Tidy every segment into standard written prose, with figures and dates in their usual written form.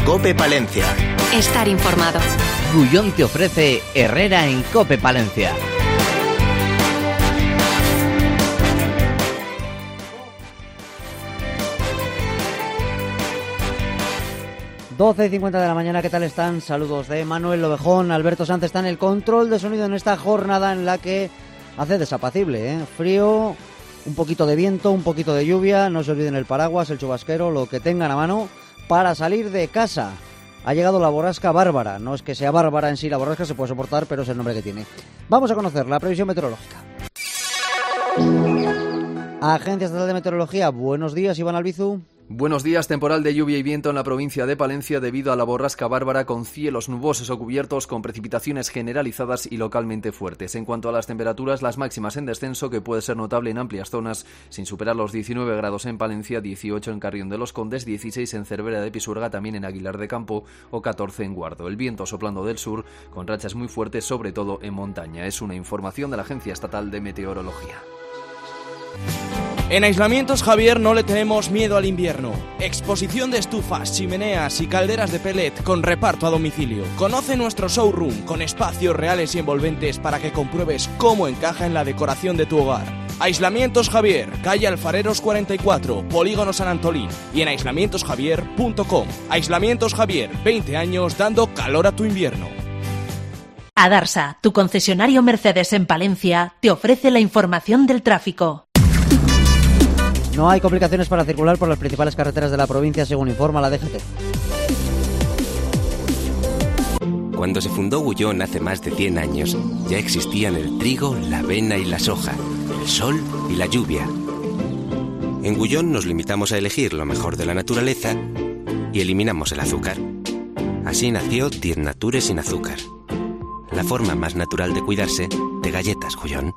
COPE Palencia. Estar informado. Gullón te ofrece Herrera en COPE Palencia. ...12:50 de la mañana, ¿qué tal están? Saludos de Manuel Lovejón. Alberto Sanz está en el control de sonido en esta jornada en la que hace desapacible, frío, un poquito de viento, un poquito de lluvia. No se olviden el paraguas, el chubasquero, lo que tengan a mano para salir de casa. Ha llegado la borrasca Bárbara. No es que sea bárbara en sí, la borrasca se puede soportar, pero es el nombre que tiene. Vamos a conocer la previsión meteorológica. Agencia Estatal de Meteorología, buenos días, Iván Albizu. Buenos días. Temporal de lluvia y viento en la provincia de Palencia debido a la borrasca Bárbara, con cielos nubosos o cubiertos con precipitaciones generalizadas y localmente fuertes. En cuanto a las temperaturas, las máximas en descenso, que puede ser notable en amplias zonas, sin superar los 19 grados en Palencia, 18 en Carrión de los Condes, 16 en Cervera de Pisuerga, también en Aguilar de Campo, o 14 en Guardo. El viento soplando del sur, con rachas muy fuertes, sobre todo en montaña. Es una información de la Agencia Estatal de Meteorología. En Aislamientos Javier no le tenemos miedo al invierno. Exposición de estufas, chimeneas y calderas de pellet con reparto a domicilio. Conoce nuestro showroom con espacios reales y envolventes para que compruebes cómo encaja en la decoración de tu hogar. Aislamientos Javier, calle Alfareros 44, Polígono San Antolín, y en aislamientosjavier.com. Aislamientos Javier, 20 años dando calor a tu invierno. Adarsa, tu concesionario Mercedes en Palencia, te ofrece la información del tráfico. No hay complicaciones para circular por las principales carreteras de la provincia, según informa la DGT. Cuando se fundó Gullón hace más de 100 años, ya existían el trigo, la avena y la soja, el sol y la lluvia. En Gullón nos limitamos a elegir lo mejor de la naturaleza y eliminamos el azúcar. Así nació 10 Nature sin azúcar. La forma más natural de cuidarse de galletas Gullón.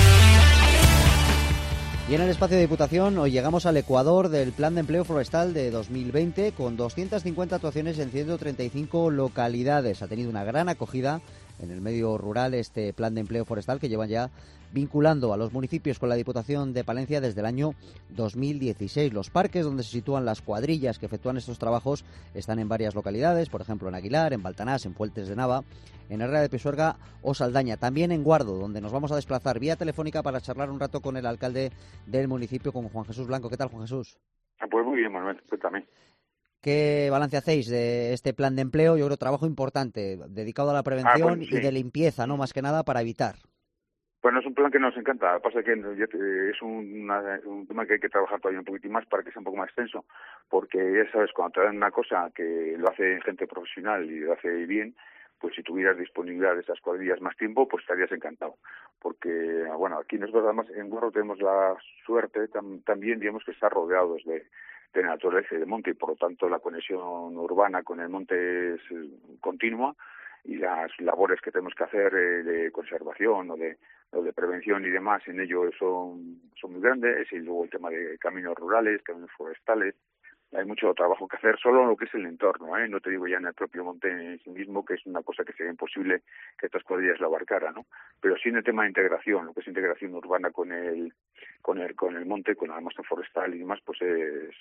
Y en el espacio de Diputación hoy llegamos al ecuador del Plan de Empleo Forestal de 2020 con 250 actuaciones en 135 localidades. Ha tenido una gran acogida en el medio rural este Plan de Empleo Forestal, que llevan ya vinculando a los municipios con la Diputación de Palencia desde el año 2016. Los parques donde se sitúan las cuadrillas que efectúan estos trabajos están en varias localidades, por ejemplo en Aguilar, en Baltanás, en Pueltes de Nava, en Herrera de Pisuerga o Saldaña. También en Guardo, donde nos vamos a desplazar vía telefónica para charlar un rato con el alcalde del municipio, con Juan Jesús Blanco. ¿Qué tal, Juan Jesús? Pues muy bien, Manuel, cuéntame. ¿Qué balance hacéis de este plan de empleo? Yo creo trabajo importante, dedicado a la prevención sí. y de limpieza, ¿no? Más que nada para evitar. Bueno, es un plan que nos encanta. Lo que pasa es que es un tema que hay que trabajar todavía un poquitín más para que sea un poco más extenso, porque ya sabes, cuando te dan una cosa que lo hace gente profesional y lo hace bien, pues si tuvieras disponibilidad de esas cuadrillas más tiempo, pues estarías encantado. Porque, bueno, aquí nosotros además en Guarro tenemos la suerte también, digamos, que estar rodeados de naturaleza y de monte, y por lo tanto la conexión urbana con el monte es continua, y las labores que tenemos que hacer de conservación o de prevención y demás en ello son muy grandes. Y luego el tema de caminos rurales, caminos forestales, hay mucho trabajo que hacer solo en lo que es el entorno, no te digo ya en el propio monte en sí mismo, que es una cosa que sería imposible que estas cuadrillas lo abarcaran, ¿no? Pero sí en el tema de integración, lo que es integración urbana con el monte, con la masa forestal y demás, pues es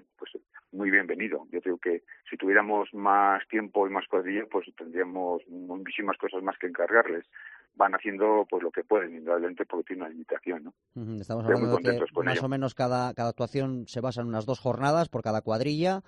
muy bienvenido. Yo creo que si tuviéramos más tiempo y más cuadrillas, pues tendríamos muchísimas cosas más que encargarles. Van haciendo pues lo que pueden, indudablemente, porque tiene una limitación, ¿no? Estamos hablando de que más o menos cada actuación se basa en unas 2 jornadas por cada cuadrilla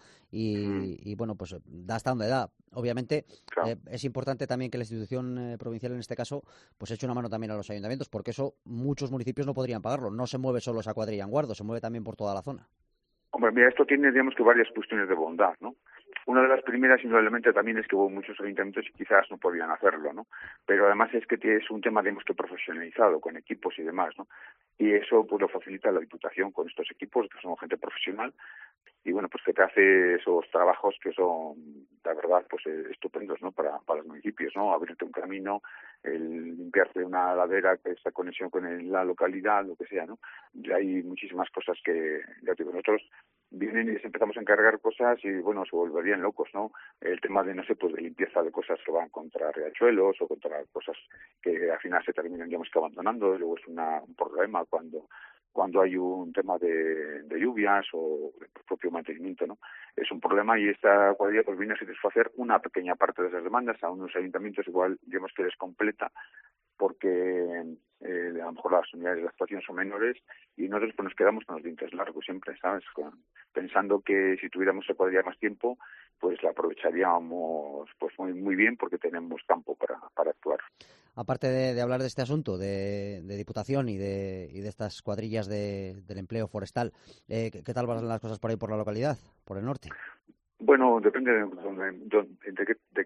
y bueno, pues da hasta donde da. Obviamente, claro. Es importante también que la institución provincial, en este caso, pues eche una mano también a los ayuntamientos, porque eso muchos municipios no podrían pagarlo. No se mueve solo esa cuadrilla en Guardo, se mueve también por toda la zona. Hombre, mira, esto tiene, digamos, que varias cuestiones de bondad, ¿no? Una de las primeras, indudablemente, también es que hubo muchos ayuntamientos y quizás no podían hacerlo, ¿no? Pero además es que es un tema, digamos, que profesionalizado, con equipos y demás, ¿no? Y eso, pues, lo facilita la Diputación con estos equipos, que son gente profesional, y bueno, pues que te hace esos trabajos que son, la verdad, pues estupendos, ¿no? Para los municipios, ¿no? Abrirte un camino, el limpiarte una ladera, esa conexión con la localidad, lo que sea, ¿no? Y hay muchísimas cosas que, ya te digo, nosotros vienen y les empezamos a encargar cosas y, bueno, se volverían locos, ¿no? El tema de, no sé, pues de limpieza de cosas que van contra riachuelos o contra cosas que al final se terminan, digamos, que abandonando. Y luego es un problema cuando cuando hay un tema de lluvias o de propio mantenimiento, ¿no? Es un problema y esta cuadrilla pues viene a satisfacer una pequeña parte de esas demandas. A unos ayuntamientos igual digamos que les completa porque a lo mejor las unidades de actuación son menores y nosotros pues nos quedamos con los dientes largos siempre, ¿sabes? Pensando que si tuviéramos esa cuadrilla más tiempo pues la aprovecharíamos pues muy bien porque tenemos campo para actuar. Aparte de hablar de este asunto de Diputación y de estas cuadrillas del empleo forestal, ¿qué tal van las cosas por ahí por la localidad, por el norte? Bueno, depende de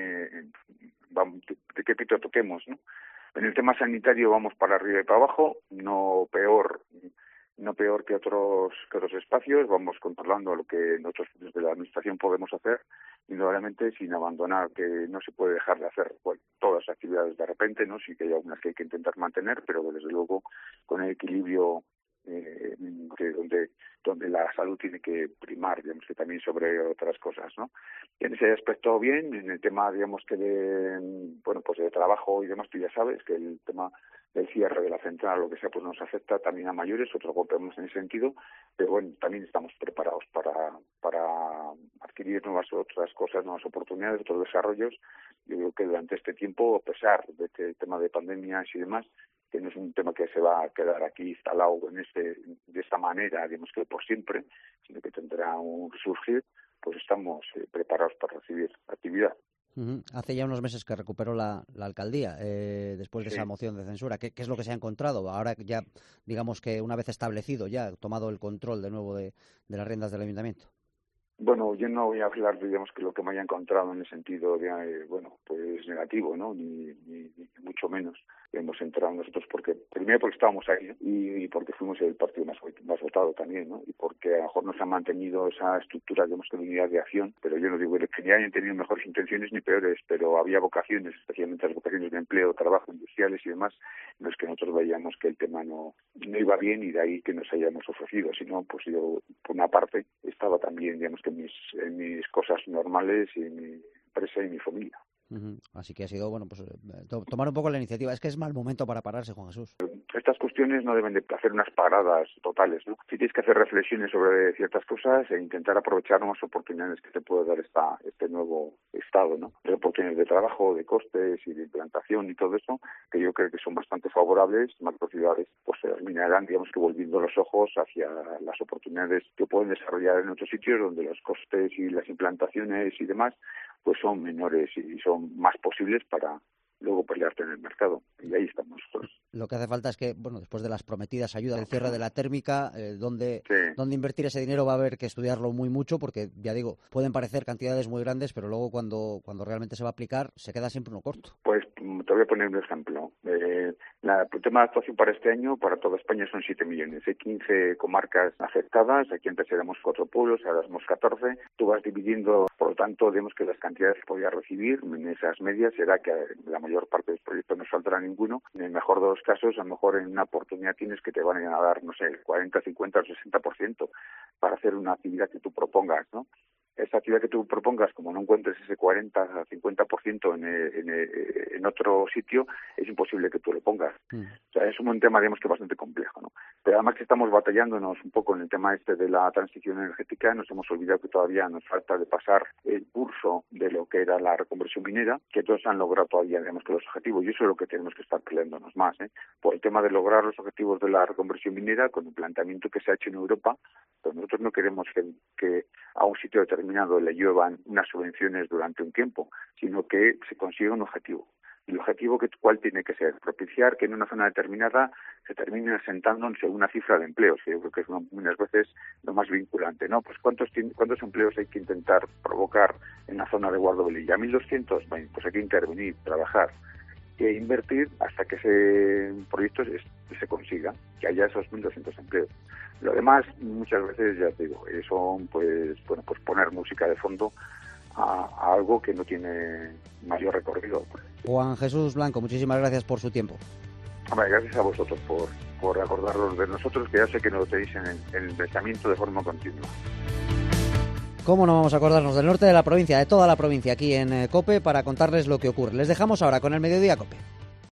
qué pito toquemos, ¿no? En el tema sanitario vamos para arriba y para abajo, no peor que otros espacios, vamos controlando lo que nosotros desde la administración podemos hacer, indudablemente sin abandonar, que no se puede dejar de hacer todas las actividades de repente, ¿no? Sí que hay algunas que hay que intentar mantener, pero desde luego con el equilibrio donde la salud tiene que primar, digamos, que también sobre otras cosas, ¿no? Y en ese aspecto bien, en el tema, digamos, que de trabajo y demás, tú ya sabes que el tema del cierre de la central, lo que sea, pues nos afecta también a mayores, otro golpe más en ese sentido, pero bueno, también estamos preparados para adquirir otras cosas, nuevas oportunidades, otros desarrollos. Yo creo que durante este tiempo, a pesar de que el tema de pandemias y demás, que no es un tema que se va a quedar aquí instalado de esta manera, digamos que por siempre, sino que tendrá un resurgir, pues estamos preparados para recibir actividad. Uh-huh. Hace ya unos meses que recuperó la alcaldía, después de esa moción de censura. ¿Qué es lo que se ha encontrado? Ahora ya, digamos que una vez establecido, ya tomado el control de nuevo de las riendas del ayuntamiento. Bueno, yo no voy a hablar, digamos, que lo que me haya encontrado en el sentido de, pues negativo, ¿no? Ni mucho menos. Hemos entrado nosotros primero porque estábamos ahí, ¿no? Y porque fuimos el partido más votado también, ¿no? Y porque a lo mejor nos ha mantenido esa estructura, digamos, que de unidad de acción, pero yo no digo que ni hayan tenido mejores intenciones ni peores, pero había vocaciones, especialmente las vocaciones de empleo, trabajo, industriales y demás, en los que nosotros veíamos que el tema no iba bien y de ahí que nos hayamos ofrecido, sino pues yo, por una parte, estaba también, digamos, que en mis cosas normales y en mi empresa y mi familia. Uh-huh. Así que ha sido, tomar un poco la iniciativa. Es que es mal momento para pararse, Juan Jesús. Estas cuestiones no deben de hacer unas paradas totales, ¿no? Sí tienes que hacer reflexiones sobre ciertas cosas e intentar aprovechar nuevas oportunidades que te puede dar este nuevo estado, ¿no? De oportunidades de trabajo, de costes y de implantación y todo eso, que yo creo que son bastante favorables. Macrociudades pues se terminarán, digamos, que volviendo los ojos hacia las oportunidades que pueden desarrollar en otros sitios donde los costes y las implantaciones y demás pues son menores y son más posibles para luego pelearte en el mercado. Y ahí estamos nosotros. Lo que hace falta es que, después de las prometidas ayudas del cierre de la térmica, dónde invertir ese dinero va a haber que estudiarlo muy mucho, porque, ya digo, pueden parecer cantidades muy grandes, pero luego cuando realmente se va a aplicar, se queda siempre uno corto. Pues te voy a poner un ejemplo. El tema de actuación para este año, para toda España, son 7 millones. Hay 15 comarcas afectadas. Aquí antes éramos 4 pueblos, ahora somos 14. Tú vas dividiendo, por lo tanto, vemos que las cantidades que podías recibir en esas medias será que la mayor parte del proyecto no saldrá ninguno. En el mejor de los casos, a lo mejor en una oportunidad tienes que te van a dar, no sé, el 40, 50 o 60% para hacer una actividad que tú propongas, ¿no? Esa actividad que tú propongas, como no encuentres ese 40-50% en otro sitio, es imposible que tú lo pongas. O sea, es un tema, digamos, que bastante complejo, ¿no? Pero además que estamos batallándonos un poco en el tema de la transición energética, nos hemos olvidado que todavía nos falta de pasar el curso de lo que era la reconversión minera, que todos han logrado todavía, digamos, que los objetivos, y eso es lo que tenemos que estar peleándonos más, por el tema de lograr los objetivos de la reconversión minera, con el planteamiento que se ha hecho en Europa, pero nosotros no queremos que a un sitio determinado le llevan unas subvenciones durante un tiempo, sino que se consiga un objetivo. Y el objetivo, ¿cuál tiene que ser? Propiciar que en una zona determinada se termine asentándose una cifra de empleos, que yo creo que es unas veces lo más vinculante, ¿no? Pues ¿cuántos empleos hay que intentar provocar en la zona de Guardovilla? 1.200, bueno, pues hay que intervenir, trabajar e invertir hasta que ese proyecto se consiga, que haya esos 1.200 empleos. Lo demás, muchas veces, ya te digo, son pues poner música de fondo a algo que no tiene mayor recorrido. Juan Jesús Blanco, muchísimas gracias por su tiempo. Hombre, gracias a vosotros por acordaros de nosotros, que ya sé que nos lo tenéis en el pensamiento de forma continua. ¿Cómo no vamos a acordarnos del norte de la provincia, de toda la provincia, aquí en COPE, para contarles lo que ocurre? Les dejamos ahora con el Mediodía COPE.